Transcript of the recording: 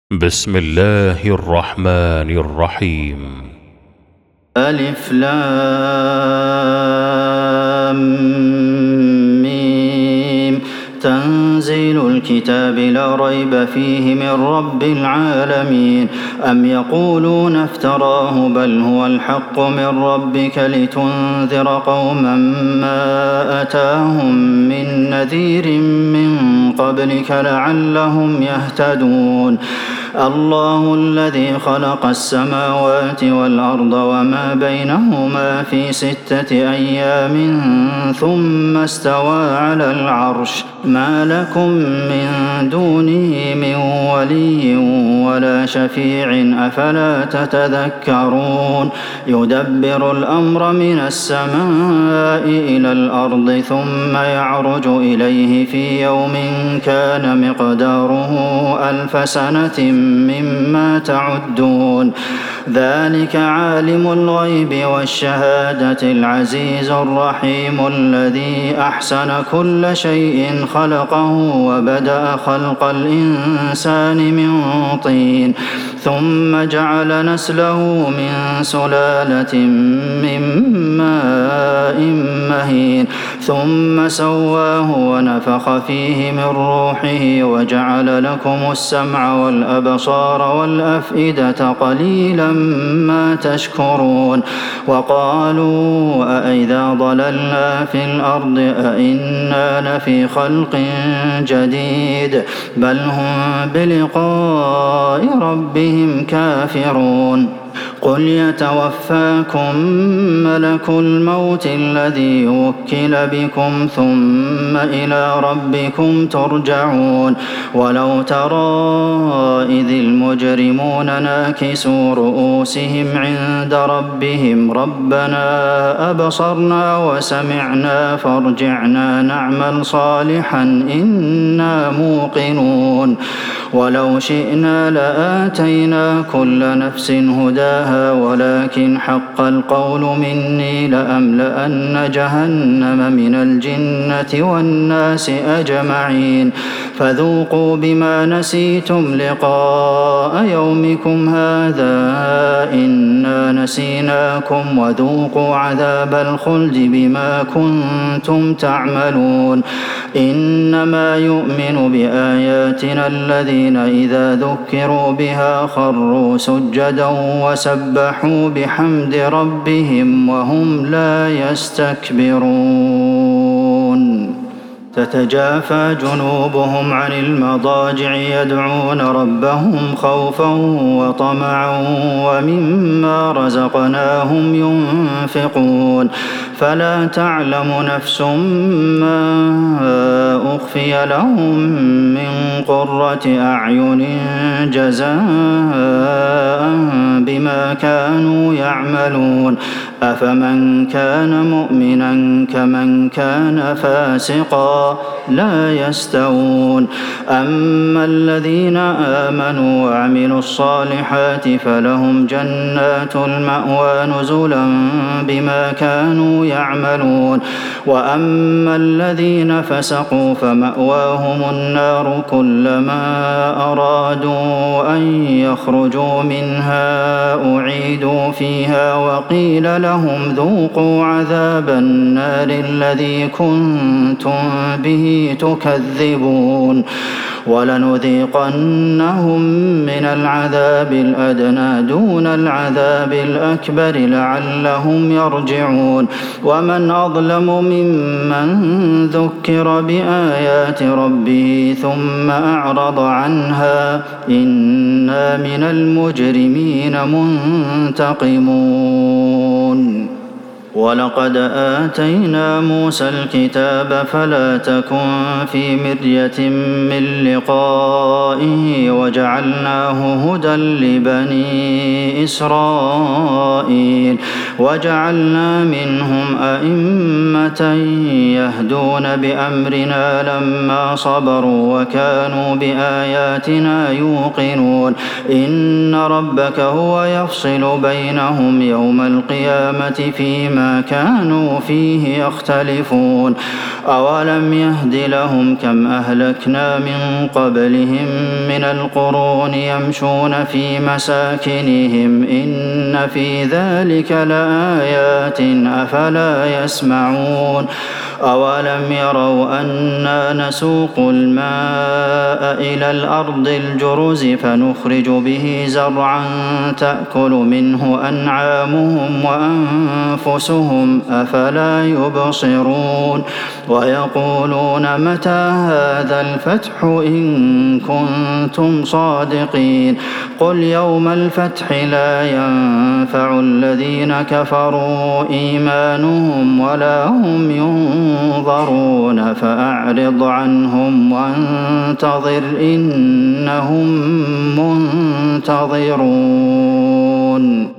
بسم الله الرحمن الرحيم. ألف لام ميم. تنزيل الكتاب لا ريب فيه من رب العالمين. أم يقولون افتراه بل هو الحق من ربك لتنذر قوما ما أتاهم من نذير من قبلك لعلهم يهتدون. الله الذي خلق السماوات والأرض وما بينهما في 6 أيام ثم استوى على العرش ما لكم من دونه من ولي ولا شفيع أفلا تتذكرون. يدبر الأمر من السماء إلى الأرض ثم يعرج إليه في يوم كان مقداره 1000 سنة مما تعدون. ذلك عالم الغيب والشهادة العزيز الرحيم الذي أحسن كل شيء خلقه وبدأ خلق الإنسان من طين ثم جعل نسله من سلالة من ماء مهين ثم سواه ونفخ فيه من روحه وجعل لكم السمع والأبصار والأفئدة قليلا ما تشكرون. وقالوا أإذا ضللنا في الأرض أإنا لفي خلق جديد بل هم بلقاء ربهم كافرون. قل يتوفاكم ملك الموت الذي وكل بكم ثم إلى ربكم ترجعون. ولو ترى إذ المجرمون ناكسوا رؤوسهم عند ربهم ربنا أبصرنا وسمعنا فارجعنا نعمل صالحا إنا موقنون. ولو شئنا لآتينا كل نفس هداها ولكن حق القول مني لأملأن جهنم من الجنة والناس أجمعين. فذوقوا بما نسيتم لقاء يومكم هذا إنا نسيناكم وذوقوا عذاب الخلد بما كنتم تعملون. إنما يؤمن بآياتنا الذين إذا ذكروا بها خروا سجدا وسبحوا بحمد ربهم وهم لا يستكبرون. تتجافى جنوبهم عن المضاجع يدعون ربهم خوفا وطمعا ومما رزقناهم ينفقون. فلا تعلم نفس ما أخفي لهم من قرة أعين جزاء بما كانوا يعملون. أفمن كان مؤمنا كمن كان فاسقا لا يستوون. أما الذين آمنوا وعملوا الصالحات فلهم جنات المأوى نزلا بما كانوا يعملون. وأما الذين فسقوا فمأواهم النار كلما أرادوا أن يخرجوا منها أعيدوا فيها وقيل لهم ذوقوا عذاب النار الذي كنتم به تكذبون. ولنذيقنهم من العذاب الأدنى دون العذاب الأكبر لعلهم يرجعون. ومن أظلم ممن ذكر بآيات ربه ثم أعرض عنها إنا من المجرمين منتقمون. ولقد آتينا موسى الكتاب فلا تكن في مرية من لقائه وجعلناه هدى لبني إسرائيل. وجعلنا منهم أئمة يهدون بأمرنا لما صبروا وكانوا بآياتنا يوقنون إن ربك هو يفصل بينهم يوم القيامة فيما كانوا فيه يختلفون أولم يهد لهم كم أهلكنا من قبلهم من القرون يمشون في مساكنهم إن في ذلك لآيات أفلا يسمعون أولم يروا أنا نسوق الماء إلى الأرض الجرز فنخرج به زرعا تأكل منه أنعامهم وأنفسهم أفلا يبصرون ويقولون متى هذا الفتح إن كنتم صادقين قل يوم الفتح لا ينفع الذين كفروا إيمانهم ولا هم ينظرون فأعرض عنهم وانتظر إنهم منتظرون